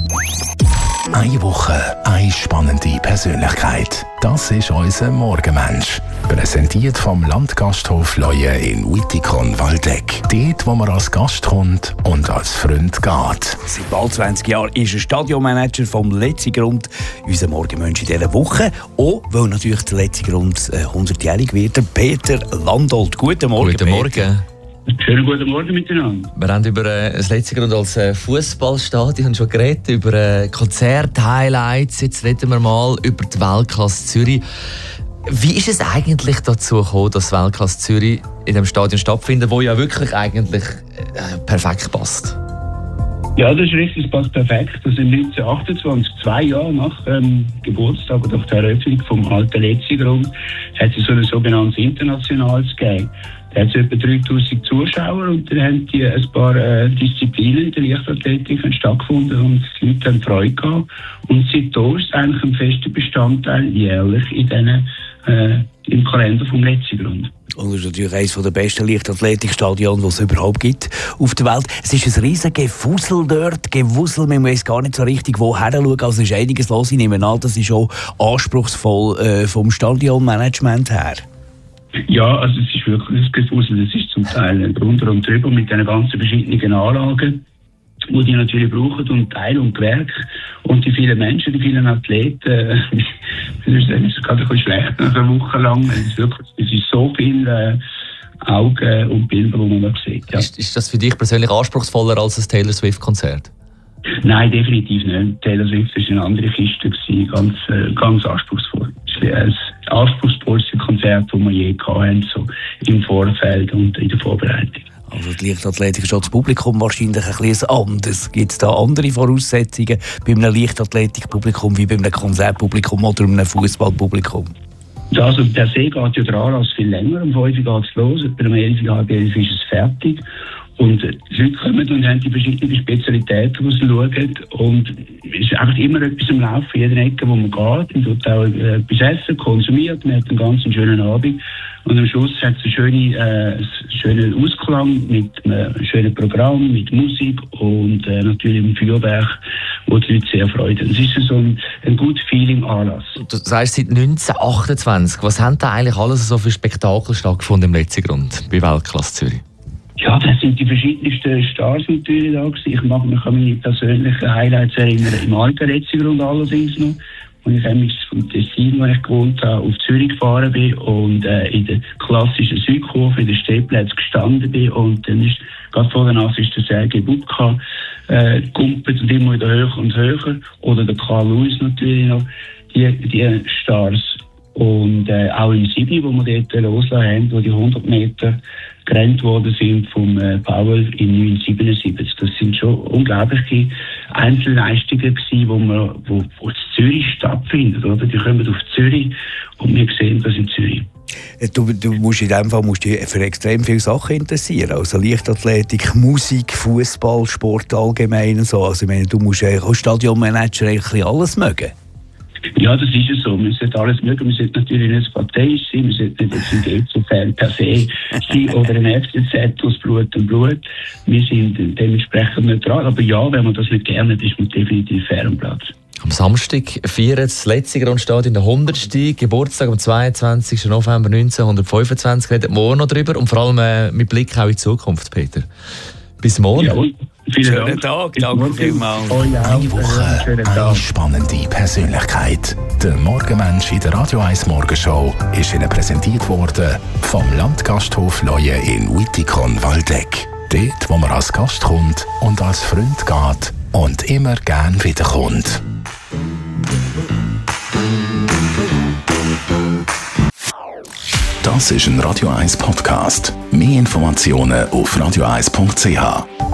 Eine Woche, eine spannende Persönlichkeit. Das ist unser Morgenmensch. Präsentiert vom Landgasthof Leue in Wittikon-Waldeck. Dort, wo man als Gast kommt und als Freund geht. Seit bald 20 Jahren ist er Stadionmanager vom Letzigrund. Unser Morgenmensch in dieser Woche. Auch weil natürlich der Letzigrund 100-jährig wird. Peter Landolt. Guten Morgen, Guten Morgen. Peter. Schönen guten Morgen miteinander. Wir haben über das Letzigrund als Fußballstadion schon geredet, über Konzert-Highlights. Jetzt reden wir mal über die Weltklasse Zürich. Wie ist es eigentlich dazu gekommen, dass Weltklasse Zürich in dem Stadion stattfindet, wo ja wirklich eigentlich perfekt passt? Ja, das ist richtig, das passt perfekt. Also 1928, 2 Jahre nach Geburtstag oder nach der Eröffnung vom alten Letzigrund, hat es so ein sogenanntes Internationales gegeben. Da hat es etwa 3000 Zuschauer und dann haben die ein paar Disziplinen in der Leichtathletik stattgefunden und die Leute haben Freude gehabt. Und seitdem ist es eigentlich ein fester Bestandteil jährlich im Kalender vom Letzigrund. Und das ist natürlich eines der besten Leichtathletikstadien, die es überhaupt gibt auf der Welt. Es ist ein riesen Gewusel dort. Gewusel, man weiß gar nicht so richtig, woher schauen. Also es ist einiges los. Ich nehme an, das ist auch anspruchsvoll vom Stadionmanagement her. Ja, also es ist wirklich ein Gewusel. Es ist zum Teil drunter und drüber mit den ganzen verschiedenen Anlagen, die die natürlich brauchen, und Teil und Gewerk. Und die vielen Menschen, die vielen Athleten, das ist gerade ein bisschen schlecht nach einer Woche lang. Es ist so viel Augen und Bilder, die man da sieht. Ja. Ist das für dich persönlich anspruchsvoller als ein Taylor Swift-Konzert? Nein, definitiv nicht. Taylor Swift war eine andere Kiste, ganz anspruchsvoll. Es war ein anspruchsvollste Konzert, das wir je hatten, so im Vorfeld und in der Vorbereitung. Also die Leichtathletik ist auch das Publikum wahrscheinlich ein bisschen anders. Gibt es da andere Voraussetzungen bei einem Leichtathletikpublikum wie bei einem Konzertpublikum oder einem Fußballpublikum? Ja, also per se geht ja der Anlass viel länger. Um 5 Uhr geht es los, bei um 11 Uhr, halb 11 ist es fertig. Und die Leute kommen und haben die verschiedenen Spezialitäten, die sie schauen. Und es ist einfach immer etwas im Laufe, in jeder Ecke, wo man geht. Man tut auch etwas essen, konsumiert, man hat einen ganz schönen Abend. Und am Schluss hat es einen schönen Ausklang mit einem schönen Programm, mit Musik und natürlich einem Feuerwerk, wo die Leute sehr freuen. Es ist so ein gutes Feeling-Anlass. Du sagst seit 1928. Was haben da eigentlich alles so für Spektakel stattgefunden im Letzigrund bei Weltklasse Zürich? Ja, das sind die verschiedensten Stars natürlich da gewesen. Ich kann mich an meine persönlichen Highlights erinnern. Im alten Letzigrund allerdings noch. Und ich habe vom Tessin, wo ich gewohnt habe, auf Zürich gefahren bin und in der klassischen Südkurve, in den Stehplätzen gestanden bin. Und dann ist, gerade vor der Nase ist der Sergej Bubka gekumpelt und immer wieder höher und höher. Oder der Carl Lewis natürlich noch. Die Stars. Und auch im Sydney, wo wir dort losgelassen haben, wo die 100 Meter gerannt worden sind vom Powell im 1977. Das sind schon unglaubliche Einzelleistungen gewesen, wo in Zürich stattfinden, oder? Die kommen auf Zürich und wir sehen das in Zürich. Du musst in dem Fall dich für extrem viele Sachen interessieren. Also Leichtathletik, Musik, Fußball, Sport allgemein und so. Also ich meine, du musst als Stadionmanager eigentlich alles mögen. Ja, das ist es so. Wir sollten alles mögen. Wir sollten natürlich nicht parteiisch sein. Wir sollten nicht jetzt ein GC-Fan per se sein oder ein FCZ aus Blut und Blut. Wir sind dementsprechend neutral. Aber ja, wenn man das nicht gerne hat, ist man definitiv fair am Platz. Am Samstag feiert das Letzigrund-Stadion den 100. Geburtstag am 22. November 1925. Reden wir noch drüber und vor allem mit Blick auch in die Zukunft, Peter. Bis morgen. Ja, Schönen Tag, danke vielmals. Eine Woche, eine spannende Persönlichkeit. Der Morgenmensch in der Radio 1 Morgenshow ist Ihnen präsentiert worden vom Landgasthof Leue in Wittikon-Waldeck. Dort, wo man als Gast kommt und als Freund geht und immer gern wiederkommt. Das ist ein Radio 1 Podcast. Mehr Informationen auf radio1.ch.